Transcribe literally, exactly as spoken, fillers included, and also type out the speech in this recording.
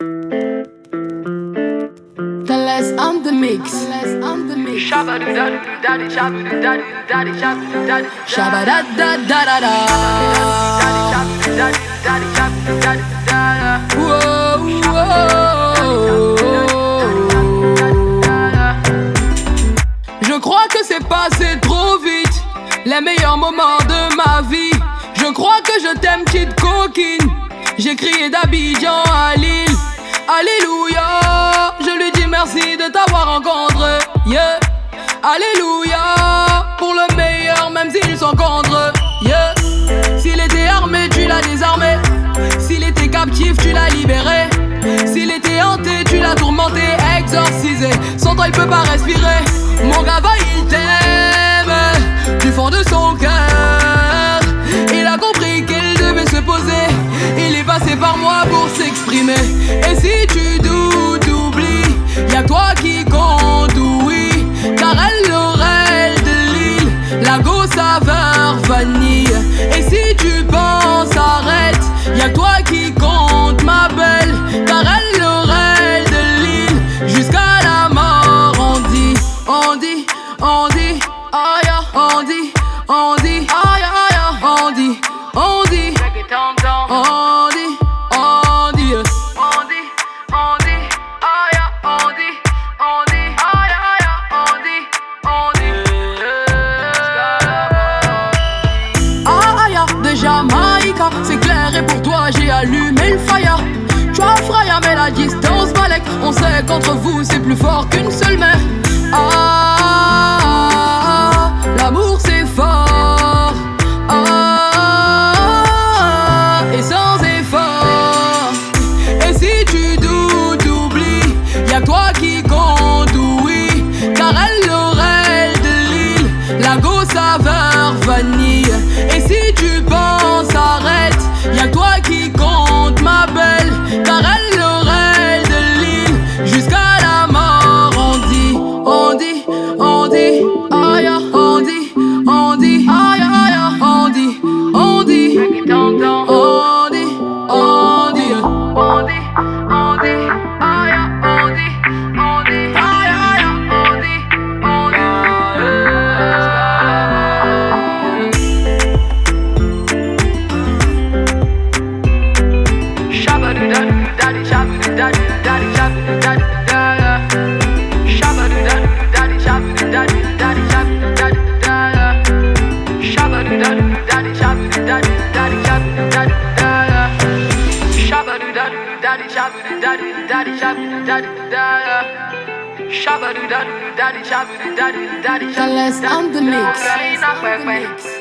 Tellez on the mix. Tellez on the mix. Shabba-do-da-do-do-da-di, shabba-do-da-do-do-da-di, shabba-do-da-do-do-da-di. Shabba-da-da-da-da-da. Shabba-do-da-do-do-da-di, shabba-do-da-do-do-da-di. Whoa, whoa. Je crois que c'est passé trop vite, les meilleurs moments de ma vie. Je crois que je t'aime, petite coquine. J'ai crié d'Abidjan à Lille. Alléluia, je lui dis merci de t'avoir rencontré. Yeah. Alléluia, pour le meilleur même s'ils sont contre. Yeah. S'il était armé, tu l'as désarmé. S'il était captif, tu l'as libéré. S'il était hanté, tu l'as tourmenté, exorcisé. Sans toi il peut pas respirer. Mon gars va, il t'aime du fond de son cœur. Il a compris qu'il devait se poser. Il est passé par moi pour s'exprimer. Et si tu doutes, oublie, y'a que toi qui compte, oui. Car elle l'oreille de l'île, la go saveur vanille. Et si tu penses, arrête, y'a que toi qui compte, ma belle. Car elle l'oreille de l'île, jusqu'à la mort. On dit, on dit, on dit, aïe, on dit, on dit, aïe, aïe, on dit, on dit, on dit, on dit, On dit, on dit, aïe, on dit, on dit, aïe, aïe, on dit, on dit. aïe, de Jamaïca, c'est clair et pour toi j'ai allumé le fire. Tu as fraya mais la distance balèque. On sait qu'entre vous c'est plus fort qu'une seule main. Ah, l'amour c'est fort. Ah, et sans effort. Et si tu doutes, oublie, y'a que toi qui compte, oui. Car elle l'oreille de l'île, la go saveur vanille. Et si tu penses, arrête, y'a que toi qui compte, ma belle. Car elle l'oreille de l'île, jusqu'à la mort. On dit, on dit, on dit, aïe, on dit, on dit, aïe, aïe, on dit, on dit, on dit, on dit, On dit, on dit, aïe, on dit, on dit, aïe, aïe, on dit, on dit. Shabba-do-da-do-do-da-di, shabba-do-da-do-do-da-di, shabba-do-da-do-do-da-da. Shabba-do-da-do-do-da-di, shabba-do-da-do-do-da-di, shabba-do-da-do-do-da-da. Shabba-do-da-do-do-da-di, shabba-do-da-do-do-da-di, shabba-do-da-do-do-da-da. Shabba-do-da-do-do-da-di, shabba-do-da-do-do-da-di, shabba-do-da-do-do-da-da. Shabba-do-da-do-do-da-di, shabba-do-da-do-do-da-di, Tellez on the mix. shabba-do-da-do-do-da-da.